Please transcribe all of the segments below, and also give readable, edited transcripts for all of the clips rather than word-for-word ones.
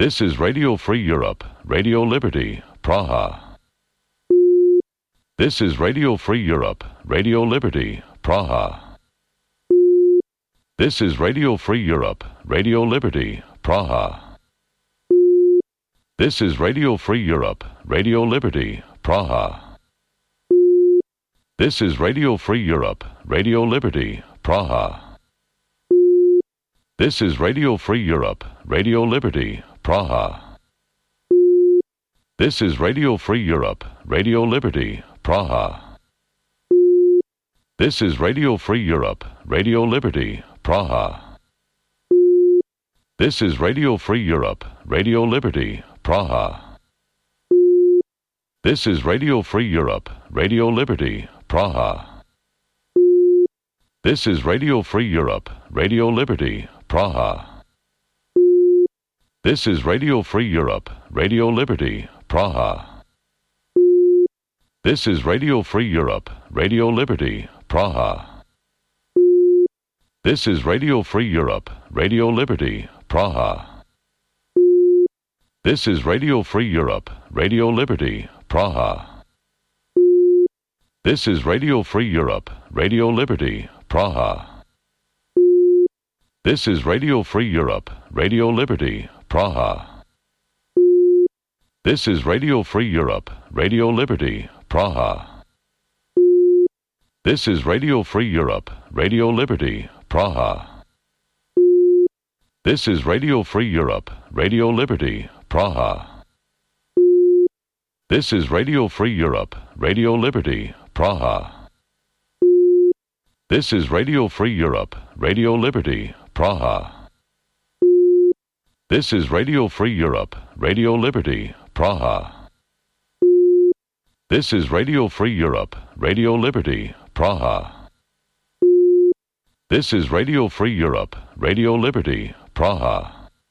This is Radio Free Europe, Radio Liberty, Praha. This is Radio Free Europe, Radio Liberty, Praha. This is Radio Free Europe, Radio Liberty, Praha. This is Radio Free Europe, Radio Liberty, Praha. This is Radio Free Europe, Radio Liberty, Praha. This is Radio Free Europe, Radio Liberty, Praha. This is Radio Free Europe, Radio Liberty, Praha. This is Radio Free Europe, Radio Liberty, Praha. This is Radio Free Europe, Radio Liberty, Praha. This is Radio Free Europe, Radio Liberty, Praha. This is Radio Free Europe, Radio Liberty, Praha. This is Radio Free Europe, Radio Liberty, Praha. This is Radio Free Europe, Radio Liberty, Praha. This is Radio Free Europe, Radio Liberty, Praha. This is Radio Free Europe, Radio Liberty, Praha. This is Radio Free Europe, Radio Liberty, Praha. This is Radio Free Europe, Radio Liberty, Praha. This is Radio Free Europe, Radio Liberty, Praha. This is Radio Free Europe, Radio Liberty, Praha. This is Radio Free Europe, Radio Liberty, Praha. This is Radio Free Europe, Radio Liberty, Praha. This is Radio Free Europe, Radio Liberty, Praha. This is Radio Free Europe, Radio Liberty, Praha. This is Radio Free Europe, Radio Liberty, Praha. This is Radio Free Europe, Radio Liberty, Praha.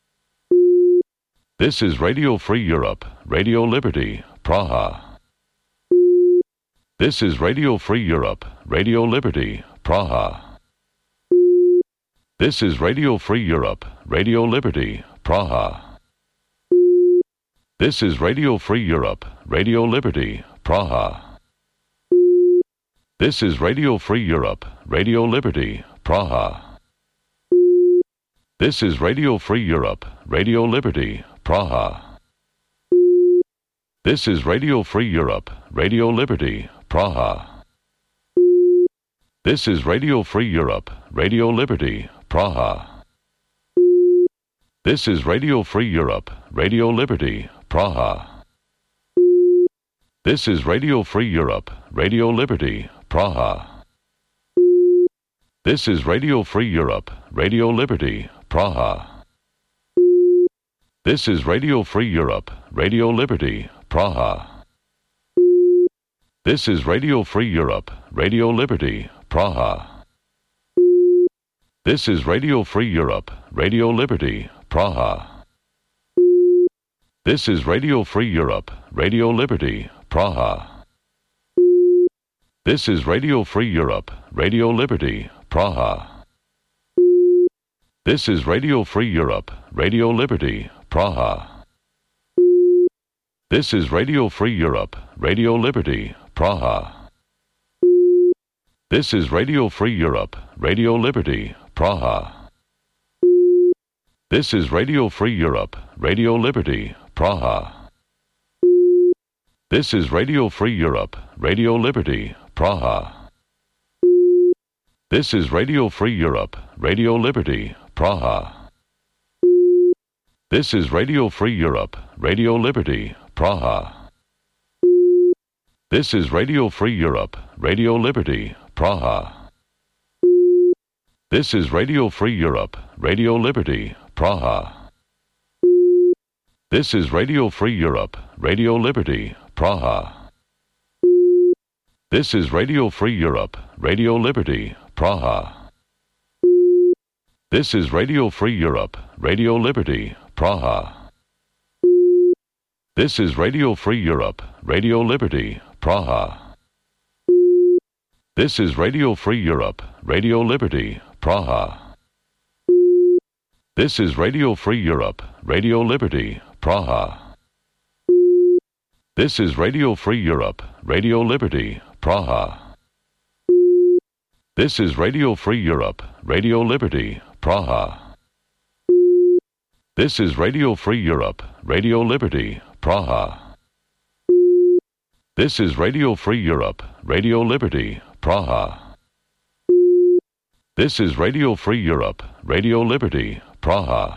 This is Radio Free Europe, Radio Liberty, Praha. This is Radio Free Europe, Radio Liberty, Praha. This is Radio Free Europe, Radio Liberty, Praha. This is Radio Free Europe, Radio Liberty, Praha. This is Radio Free Europe, Radio Liberty, Praha. This is Radio Free Europe, Radio Liberty, Praha. This is Radio Free Europe, Radio Liberty, Praha. This is Radio Free Europe, Radio Liberty, Praha. This is Radio Free Europe, Radio Liberty, Praha. This is Radio Free Europe, Radio Liberty, Praha. This is Radio Free Europe, Radio Liberty, Praha. This is Radio Free Europe, Radio Liberty, Praha. This is Radio Free Europe, Radio Liberty, Praha. This is Radio Free Europe, Radio Liberty, Praha. This is Radio Free Europe, Radio Liberty, Praha. This is Radio Free Europe, Radio Liberty, Praha. This is Radio Free Europe, Radio Liberty, Praha. This is Radio Free Europe, Radio Liberty, Praha. This is Radio Free Europe, Radio Liberty, Praha. This is Radio Free Europe, Radio Liberty, Praha. This is Radio Free Europe, Radio Liberty, Praha. This is Radio Free Europe, Radio Liberty, Praha. This is Radio Free Europe, Radio Liberty, Praha. This is Radio Free Europe, Radio Liberty, Praha. This is Radio Free Europe, Radio Liberty, Praha. This is Radio Free Europe, Radio Liberty, Praha. This is Radio Free Europe, Radio Liberty, Praha. This is Radio Free Europe, Radio Liberty, Praha. This is Radio Free Europe, Radio Liberty, Praha. This is Radio Free Europe, Radio Liberty, Praha. This is Radio Free Europe, Radio Liberty, Praha. This is Radio Free Europe, Radio Liberty, Praha. This is Radio Free Europe, Radio Liberty, Praha. This is Radio Free Europe, Radio Liberty, Praha. This is Radio Free Europe, Radio Liberty, Praha. This is Radio Free Europe, Radio Liberty, Praha.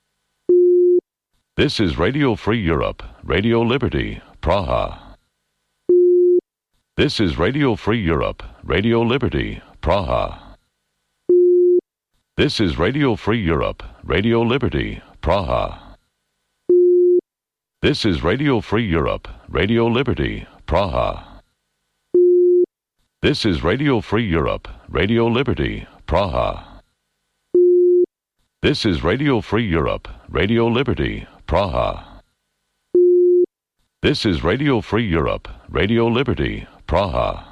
This is Radio Free Europe, Radio Liberty, Praha. This is Radio Free Europe, Radio Liberty, Praha. This is Radio Free Europe, Radio Liberty, Praha. This is Radio Free Europe, Radio Liberty, Praha. This is Radio Free Europe, Radio Liberty, Praha. This is Radio Free Europe, Radio Liberty, Praha. This is Radio Free Europe, Radio Liberty, Praha.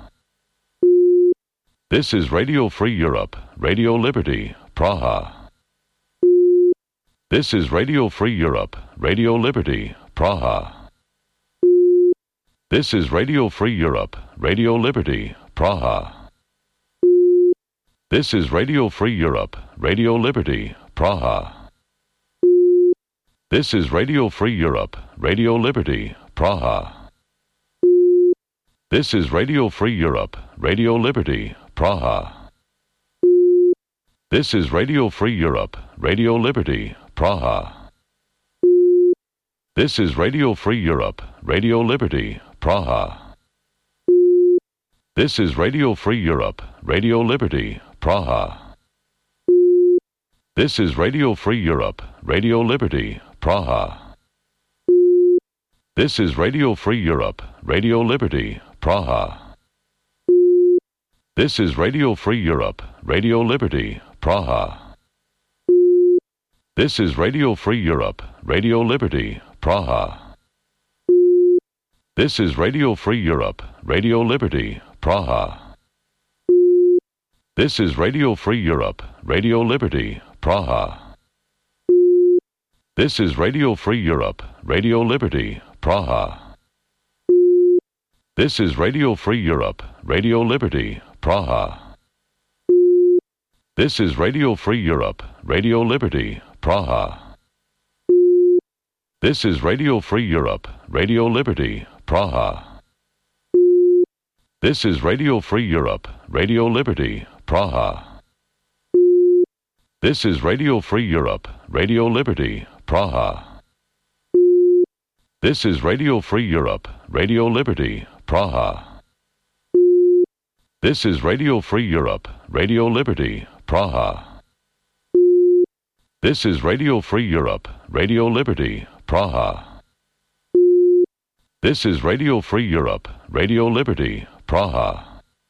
This is Radio Free Europe, Radio Liberty, Praha. This is Radio Free Europe, Radio Liberty, Praha. This is Radio Free Europe, Radio Liberty, Praha. This is Radio Free Europe, Radio Liberty, Praha. This is Radio Free Europe, Radio Liberty, Praha. This is Radio Free Europe, Radio Liberty, Praha. This is Radio Free Europe, Radio Liberty, Praha. This is Radio Free Europe, Radio Liberty, Praha. This is Radio Free Europe, Radio Liberty, Praha. This is Radio Free Europe, Radio Liberty, Praha. This is Radio Free Europe, Radio Liberty, Praha. This is Radio Free Europe, Radio Liberty, Praha. This is Radio Free Europe, Radio Liberty, Praha. This is Radio Free Europe, Radio Liberty, Praha. This is Radio Free Europe, Radio Liberty, Praha. This is Radio Free Europe, Radio Liberty, Praha. This is Radio Free Europe, Radio Liberty, Praha. This is Radio Free Europe, Radio Liberty, Praha. This is Radio Free Europe, Radio Liberty, Praha. This is Radio Free Europe, Radio Liberty, Praha. This is Radio Free Europe, Radio Liberty, Praha. This is Radio Free Europe, Radio Liberty, Praha. This is Radio Free Europe, Radio Liberty, Praha. This is Radio Free Europe, Radio Liberty, Praha. This is Radio Free Europe, Radio Liberty, Praha.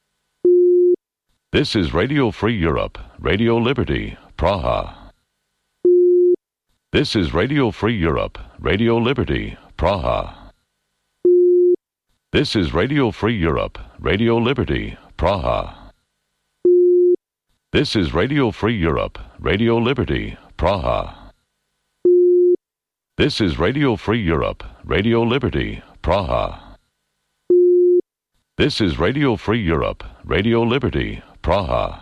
This is Radio Free Europe, Radio Liberty, Praha. This is Radio Free Europe, Radio Liberty, Praha. This is Radio Free Europe, Radio Liberty, Praha. This is Radio Free Europe, Radio Liberty, Praha. This is Radio Free Europe, Radio Liberty, Praha. This is Radio Free Europe, Radio Liberty, Praha.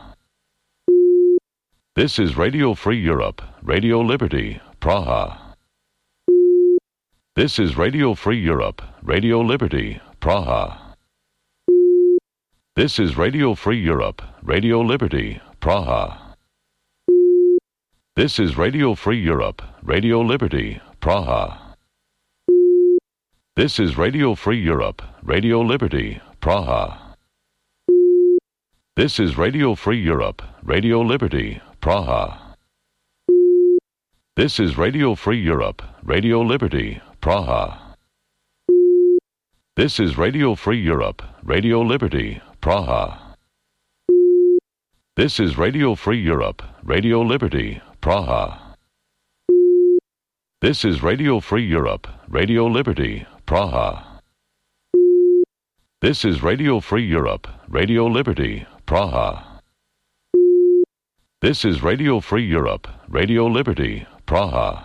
This is Radio Free Europe, Radio Liberty, Praha. This is Radio Free Europe, Radio Liberty, Praha. This is Radio Free Europe, Radio Liberty, Praha. This is Radio Free Europe, Radio Liberty, Praha. This is Radio Free Europe, Radio Liberty, Praha. This is Radio Free Europe, Radio Liberty, Praha. This is Radio Free Europe, Radio Liberty, Praha. This is Radio Free Europe, Radio Liberty, Praha. This is Radio Free Europe, Radio Liberty, Praha. This is Radio Free Europe, Radio Liberty, Praha. This is Radio Free Europe, Radio Liberty, Praha. This is Radio Free Europe, Radio Liberty, Praha.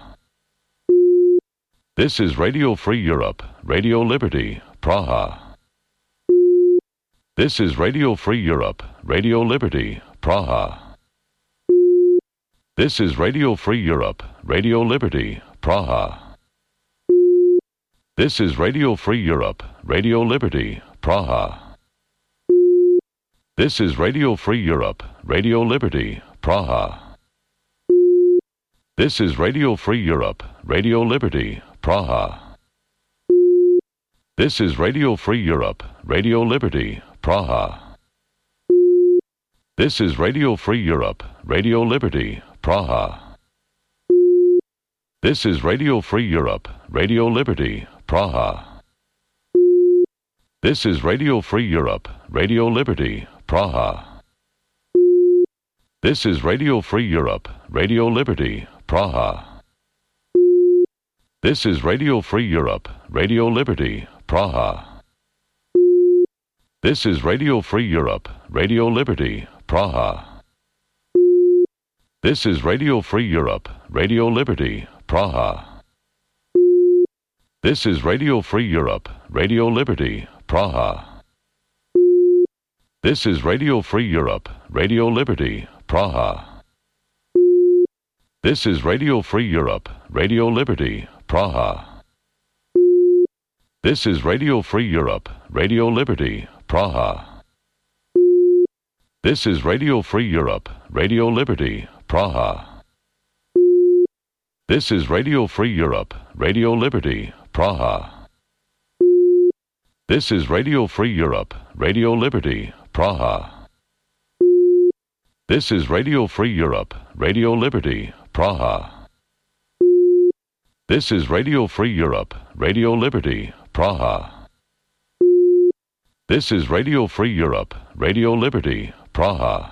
This is Radio Free Europe, Radio Liberty, Praha. This is Radio Free Europe, Radio Liberty, Praha. This is Radio Free Europe, Radio Liberty, Praha. This is Radio Free Europe, Radio Liberty, Praha. This is Radio Free Europe, Radio Liberty, Praha. This is Radio Free Europe, Radio Liberty, Praha. This is Radio Free Europe, Radio Liberty, Praha. This is Radio Free Europe, Radio Liberty, Praha. This is Radio Free Europe, Radio Liberty, Praha. This is Radio Free Europe, Radio Liberty, Praha. This is Radio Free Europe, Radio Liberty, Praha. This is Radio Free Europe, Radio Liberty, Praha. This is Radio Free Europe, Radio Liberty, Praha. This is Radio Free Europe, Radio Liberty, Praha. This is Radio Free Europe, Radio Liberty, Praha. This is Radio Free Europe, Radio Liberty, Praha. This is Radio Free Europe, Radio Liberty, Praha. This is Radio Free Europe, Radio Liberty, Praha. This is Radio Free Europe, Radio Liberty, Praha. This is Radio Free Europe, Radio Liberty, Praha. This is Radio Free Europe, Radio Liberty, Praha. This is Radio Free Europe, Radio Liberty, Praha. This is Radio Free Europe, Radio Liberty, Praha. This is Radio Free Europe, Radio Liberty, Praha.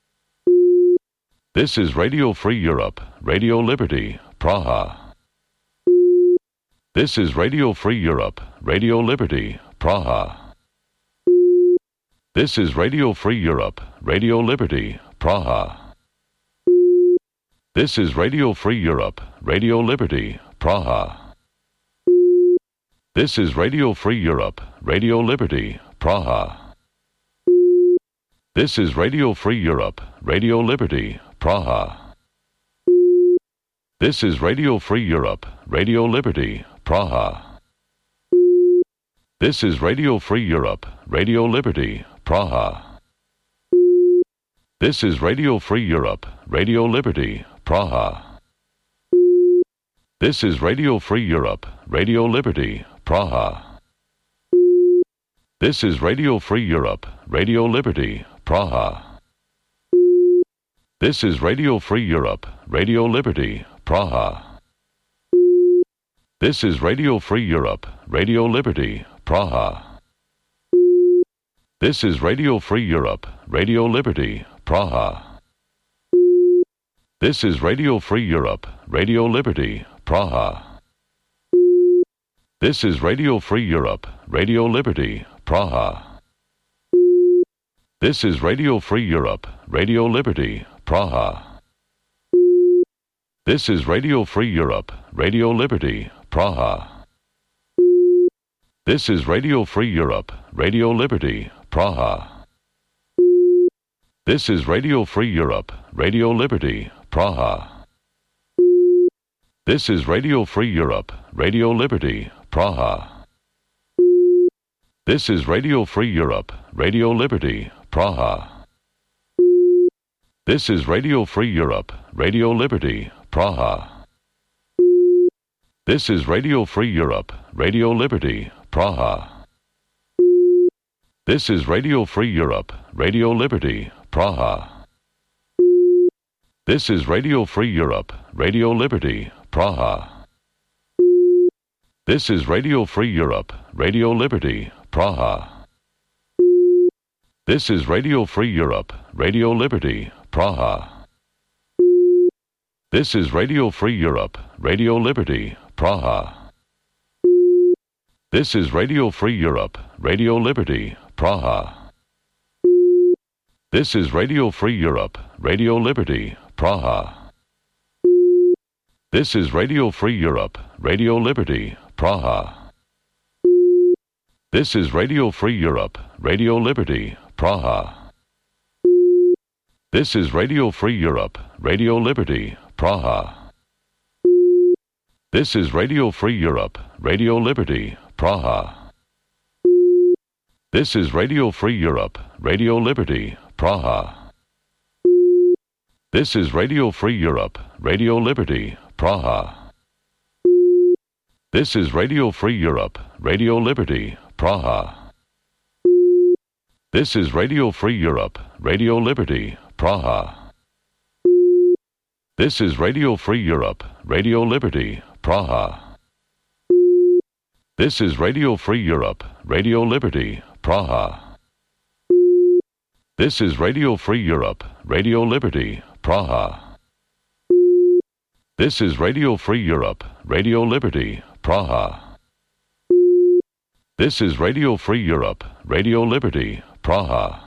This is Radio Free Europe, Radio Liberty, Praha. This is Radio Free Europe, Radio Liberty, Praha. This is Radio Free Europe, Radio Liberty, Praha. This is Radio Free Europe, Radio Liberty, Praha. This is Radio Free Europe, Radio Liberty, Praha. This is Radio Free Europe, Radio Liberty, Praha. This is Radio Free Europe, Radio Liberty, Praha. This is Radio Free Europe, Radio Liberty, Praha. This is Radio Free Europe, Radio Liberty, Praha. This is Radio Free Europe, Radio Liberty, Praha. This is Radio Free Europe, Radio Liberty, Praha. This is Radio Free Europe, Radio Liberty, Praha. This is Radio Free Europe, Radio Liberty, Praha. This is Radio Free Europe, Radio Liberty, Praha. This is Radio Free Europe, Radio Liberty, Praha. This is Radio Free Europe, Radio Liberty, Praha. This is Radio Free Europe, Radio Liberty, Praha. This is Radio Free Europe, Radio Liberty, Praha. This is Radio Free Europe, Radio Liberty, Praha. This is Radio Free Europe, Radio Liberty, Praha. This is Radio Free Europe, Radio Liberty, Praha. This is Radio Free Europe, Radio Liberty, Praha. This is Radio Free Europe, Radio Liberty, Praha. This is Radio Free Europe, Radio Liberty, Praha. This is Radio Free Europe, Radio Liberty, Praha. This is Radio Free Europe, Radio Liberty, Praha. This is Radio Free Europe, Radio Liberty, Praha. This is Radio Free Europe, Radio Liberty, Praha. This is Radio Free Europe, Radio Liberty, Praha. This is Radio Free Europe, Radio Liberty, Praha. This is Radio Free Europe, Radio Liberty, Praha. This is Radio Free Europe, Radio Liberty, Praha. This is Radio Free Europe, Radio Liberty, Praha. This is Radio Free Europe, Radio Liberty, Praha. This is Radio Free Europe, Radio Liberty, Praha. This is Radio Free Europe, Radio Liberty, Praha. This is Radio Free Europe, Radio Liberty, Praha. This is Radio Free Europe, Radio Liberty, Praha. This is Radio Free Europe, Radio Liberty, Praha. This is Radio Free Europe, Radio Liberty, Praha. This is Radio Free Europe, Radio Liberty, Praha. This is Radio Free Europe, Radio Liberty, Praha. This is Radio Free Europe, Radio Liberty, Praha. This is Radio Free Europe, Radio Liberty, Praha.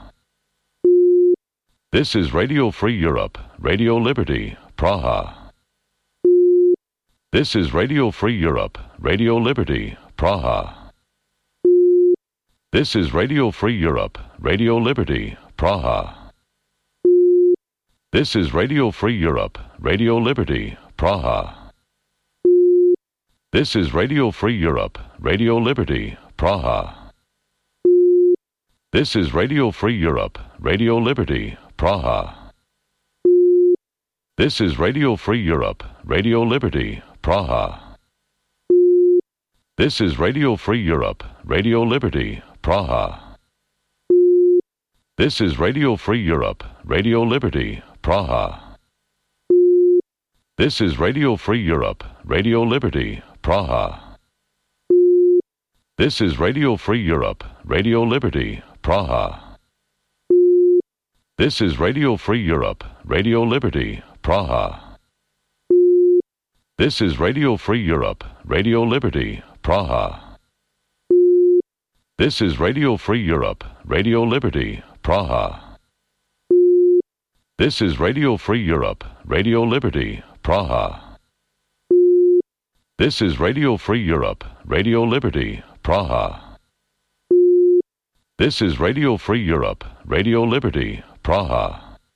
This is Radio Free Europe, Radio Liberty, Praha. This is Radio Free Europe, Radio Liberty, Praha. This is Radio Free Europe, Radio Liberty, Praha. This is Radio Free Europe, Radio Liberty, Praha. This is Radio Free Europe, Radio Liberty, Praha. This is Radio Free Europe, Radio Liberty, Praha. This is Radio Free Europe, Radio Liberty, Praha. This is Radio Free Europe, Radio Liberty, Praha. This is Radio Free Europe, Radio Liberty, Praha. This is Radio Free Europe, Radio Liberty, Praha. This is Radio Free Europe, Radio Liberty, Praha. This is Radio Free Europe, Radio Liberty, Praha. This is Radio Free Europe, Radio Liberty, Praha. This is Radio Free Europe, Radio Liberty, Praha. This is Radio Free Europe, Radio Liberty, Praha. This is Radio Free Europe, Radio Liberty, Praha. This is Radio Free Europe, Radio Liberty, Praha.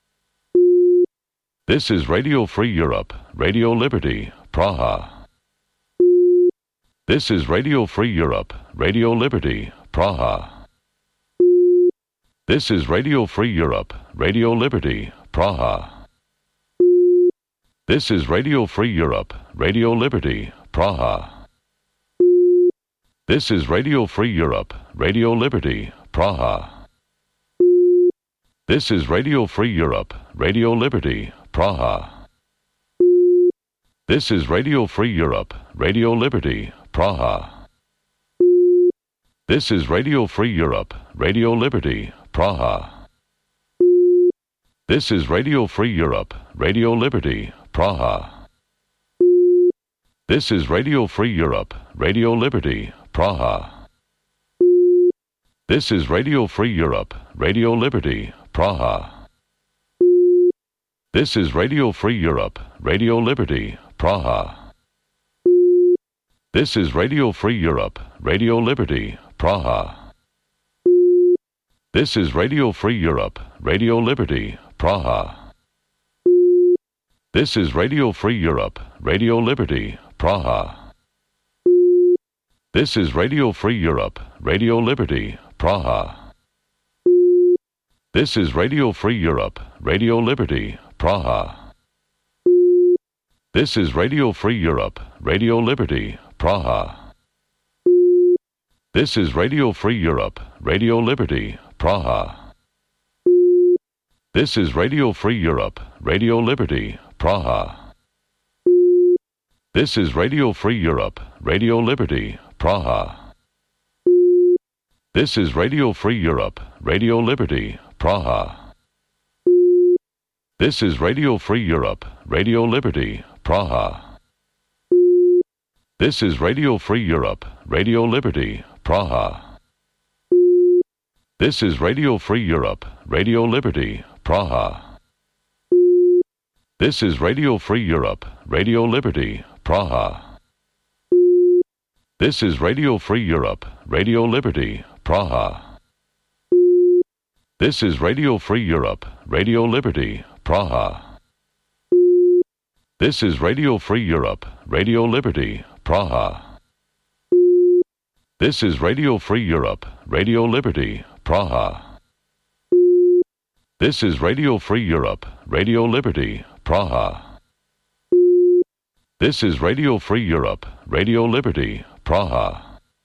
This is Radio Free Europe, Radio Liberty, Praha. This is Radio Free Europe, Radio Liberty, Praha. This is Radio Free Europe, Radio Liberty, Praha. This is Radio Free Europe, Radio Liberty, Praha. This is Radio Free Europe, Radio Liberty, Praha. This is Radio Free Europe, Radio Liberty, Praha. This is Radio Free Europe, Radio Liberty, Praha. This is Radio Free Europe, Radio Liberty, Praha. This is Radio Free Europe, Radio Liberty, Praha. This is Radio Free Europe, Radio Liberty, Praha. This is Radio Free Europe, Radio Liberty, Praha. This is Radio Free Europe, Radio Liberty, Praha. This is Radio Free Europe, Radio Liberty, Praha. This is Radio Free Europe, Radio Liberty, Praha. This is Radio Free Europe, Radio Liberty, Praha. This is Radio Free Europe, Radio Liberty, Praha. This is Radio Free Europe, Radio Liberty, Praha. This is Radio Free Europe, Radio Liberty, Praha. This is Radio Free Europe, Radio Liberty, Praha. This is Radio Free Europe, Radio Liberty, Praha. This is Radio Free Europe, Radio Liberty, Praha. This is Radio Free Europe, Radio Liberty, Praha. This is Radio Free Europe, Radio Liberty, Praha. This is Radio Free Europe, Radio Liberty, Praha. This is Radio Free Europe, Radio Liberty, Praha. This is Radio Free Europe, Radio Liberty, Praha. This is Radio Free Europe, Radio Liberty, Praha. This is Radio Free Europe, Radio Liberty, Praha. This is Radio Free Europe, Radio Liberty, Praha. This is Radio Free Europe, Radio Liberty, Praha. This is Radio Free Europe, Radio Liberty, Praha. This is Radio Free Europe, Radio Liberty, Praha.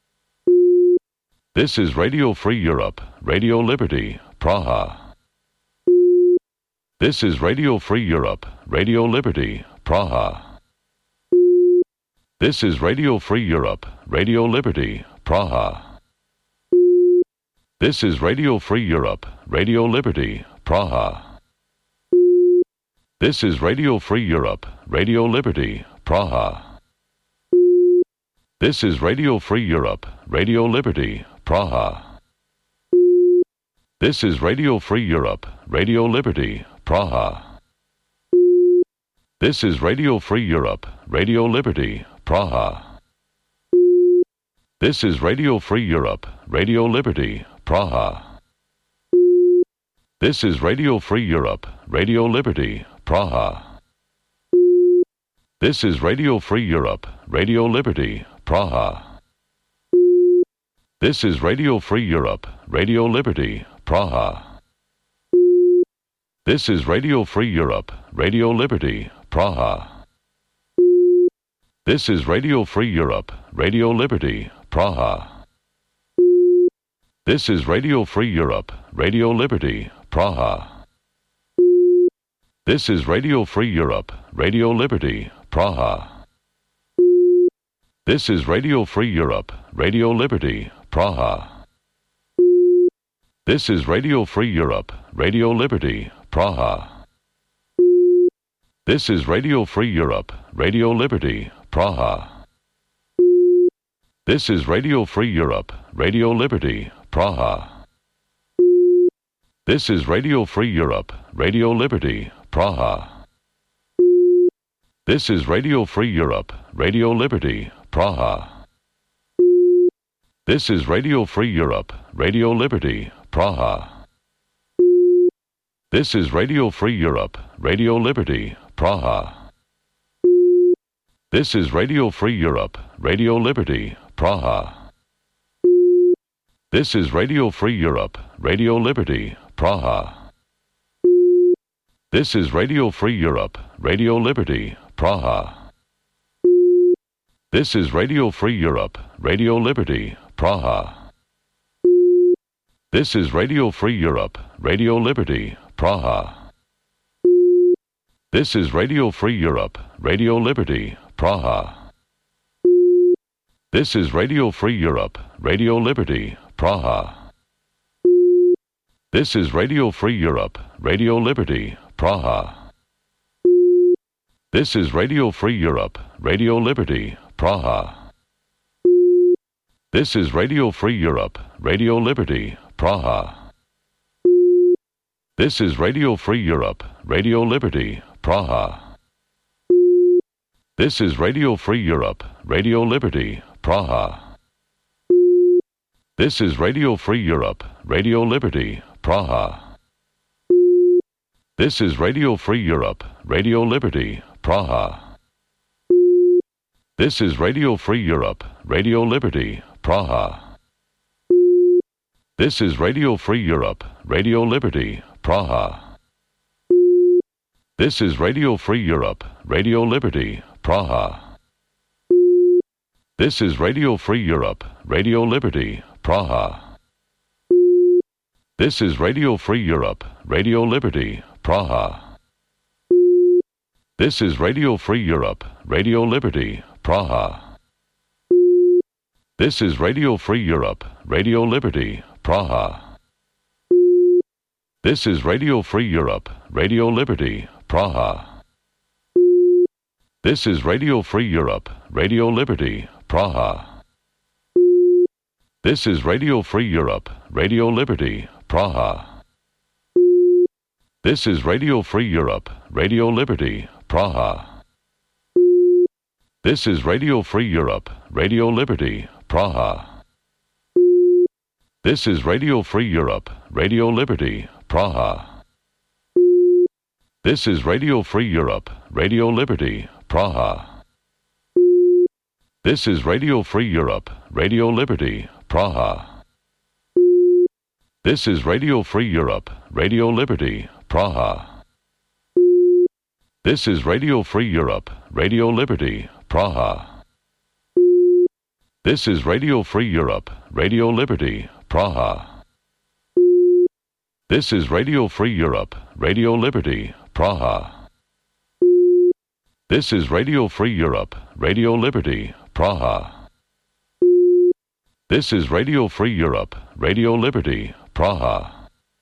This is Radio Free Europe, Radio Liberty, Praha. This is Radio Free Europe, Radio Liberty, Praha. This is Radio Free Europe, Radio Liberty, Praha. This is Radio Free Europe, Radio Liberty, Praha. This is Radio Free Europe, Radio Liberty, Praha. This is Radio Free Europe, Radio Liberty, Praha. This is Radio Free Europe, Radio Liberty, Praha. This is Radio Free Europe, Radio Liberty, Praha. This is Radio Free Europe, Radio Liberty, Praha. This is Radio Free Europe, Radio Liberty, Praha. This is Radio Free Europe, Radio Liberty, Praha. This is Radio Free Europe, Radio Liberty, Praha. This is Radio Free Europe, Radio Liberty, Praha. This is Radio Free Europe, Radio Liberty, Praha. This is Radio Free Europe, Radio Liberty, Praha. This is Radio Free Europe, Radio Liberty, Praha. This is Radio Free Europe, Radio Liberty, Praha. This is Radio Free Europe, Radio Liberty, Praha. This is Radio Free Europe, Radio Liberty, Praha. This is Radio Free Europe, Radio Liberty, Praha. This is Radio Free Europe, Radio Liberty, Praha. This is Radio Free Europe, Radio Liberty, Praha. This is Radio Free Europe, Radio Liberty, Praha. This is Radio Free Europe, Radio Liberty, Praha. This is Radio Free Europe, Radio Liberty, Praha. This is Radio Free Europe, Radio Liberty, Praha. This is Radio Free Europe, Radio Liberty, Praha. This is Radio Free Europe, Radio Liberty, Praha. This is Radio Free Europe, Radio Liberty, Praha. This is Radio Free Europe, Radio Liberty, Praha. This is Radio Free Europe, Radio Liberty, Praha. This is Radio Free Europe, Radio Liberty, Praha. This is Radio Free Europe, Radio Liberty, Praha. This is Radio Free Europe, Radio Liberty, Praha. This is Radio Free Europe, Radio Liberty, Praha. This is Radio Free Europe, Radio Liberty, Praha. This is Radio Free Europe, Radio Liberty, Praha. This is Radio Free Europe, Radio Liberty, Praha. This is Radio Free Europe, Radio Liberty, Praha. This is Radio Free Europe, Radio Liberty, Praha. This is Radio Free Europe, Radio Liberty, Praha. This is Radio Free Europe, Radio Liberty, Praha. This is Radio Free Europe, Radio Liberty, Praha. This is Radio Free Europe, Radio Liberty, Praha. This is Radio Free Europe, Radio Liberty, Praha. This is Radio Free Europe, Radio Liberty, Praha. This is Radio Free Europe, Radio Liberty, Praha. This is Radio Free Europe, Radio Liberty, Praha. This is Radio Free Europe, Radio Liberty, Praha. This is Radio Free Europe, Radio Liberty, Praha. This is Radio Free Europe, Radio Liberty, Praha. This is Radio Free Europe, Radio Liberty, Praha. This is Radio Free Europe, Radio Liberty, Praha. This is Radio Free Europe, Radio Liberty, Praha. This is Radio Free Europe, Radio Liberty, Praha. This is Radio Free Europe, Radio Liberty, Praha. This is Radio Free Europe, Radio Liberty, Praha. This is Radio Free Europe, Radio Liberty, Praha. This is Radio Free Europe, Radio Liberty, Praha.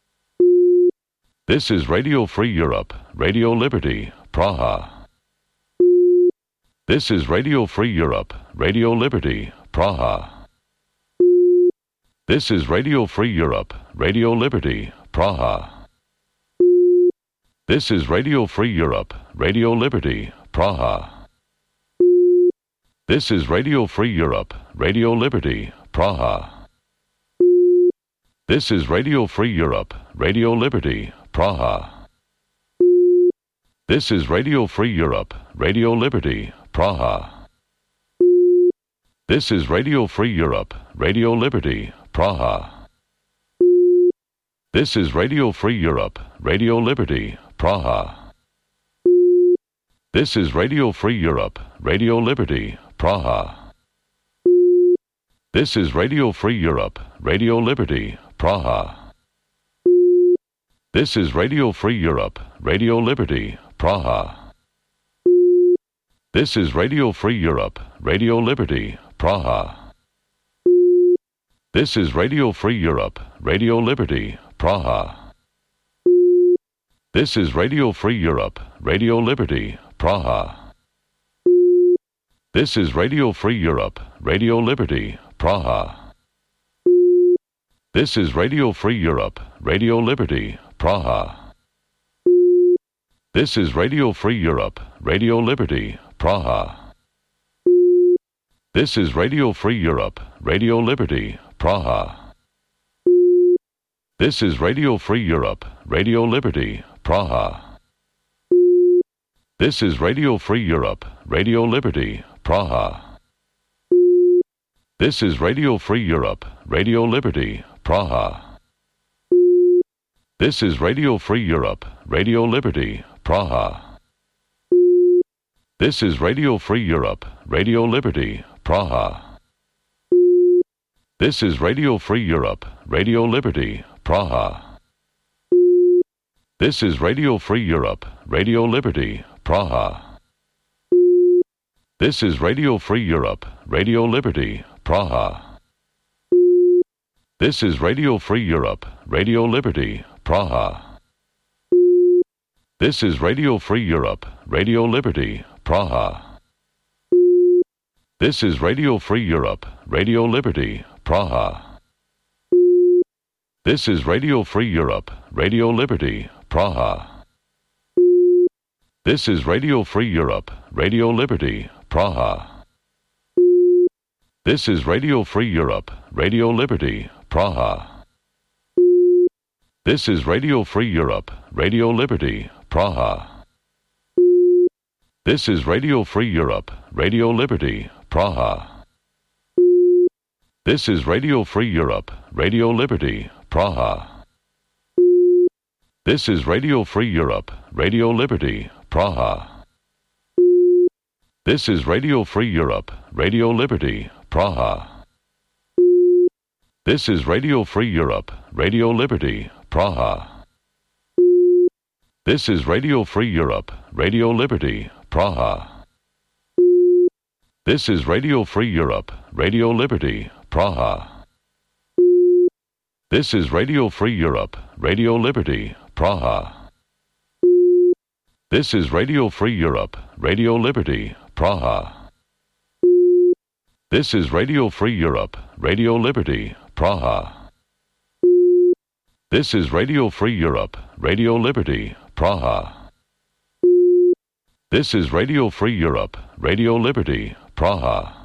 This is Radio Free Europe, Radio Liberty, Praha. This is Radio Free Europe, Radio Liberty, Praha. This is Radio Free Europe, Radio Liberty, Praha. This is Radio Free Europe, Radio Liberty, Praha. This is Radio Free Europe, Radio Liberty, Praha. This is Radio Free Europe, Radio Liberty, Praha. This is Radio Free Europe, Radio Liberty, Praha. This is Radio Free Europe, Radio Liberty, Praha. This is Radio Free Europe, Radio Liberty, Praha. This is Radio Free Europe, Radio Liberty, Praha. This is Radio Free Europe, Radio Liberty, Praha. This is Radio Free Europe, Radio Liberty, Praha. This is Radio Free Europe, Radio Liberty, Praha. This is Radio Free Europe, Radio Liberty, Praha. This is Radio Free Europe, Radio Liberty, Praha. This is Radio Free Europe, Radio Liberty, Praha. This is Radio Free Europe, Radio Liberty, Praha. This is Radio Free Europe, Radio Liberty, Praha. This is Radio Free Europe, Radio Liberty, Praha. This is Radio Free Europe, Radio Liberty, Praha. This is Radio Free Europe, Radio Liberty, Praha. This is Radio Free Europe, Radio Liberty, Praha. This is Radio Free Europe, Radio Liberty, Praha. This is Radio Free Europe, Radio Liberty, Praha. This is Radio Free Europe, Radio Liberty, Praha. This is Radio Free Europe, Radio Liberty, Praha. This is Radio Free Europe, Radio Liberty, Praha. This is Radio Free Europe, Radio Liberty, Praha. This is Radio Free Europe, Radio Liberty, Praha. This is Radio Free Europe, Radio Liberty, Praha. This is Radio Free Europe, Radio Liberty, Praha. This is Radio Free Europe, Radio Liberty, Praha. This is Radio Free Europe, Radio Liberty, Praha. This is Radio Free Europe, Radio Liberty, Praha. This is Radio Free Europe, Radio Liberty, Praha. This is Radio Free Europe, Radio Liberty, Praha. This is Radio Free Europe, Radio Liberty, Praha. This is Radio Free Europe, Radio Liberty, Praha. This is Radio Free Europe, Radio Liberty, Praha. This is Radio Free Europe, Radio Liberty, Praha. This is Radio Free Europe, Radio Liberty, Praha. This is Radio Free Europe, Radio Liberty, Praha. This is Radio Free Europe, Radio Liberty, Praha. This is Radio Free Europe, Radio Liberty, Praha. This is Radio Free Europe, Radio Liberty, Praha. This is Radio Free Europe, Radio Liberty, Praha.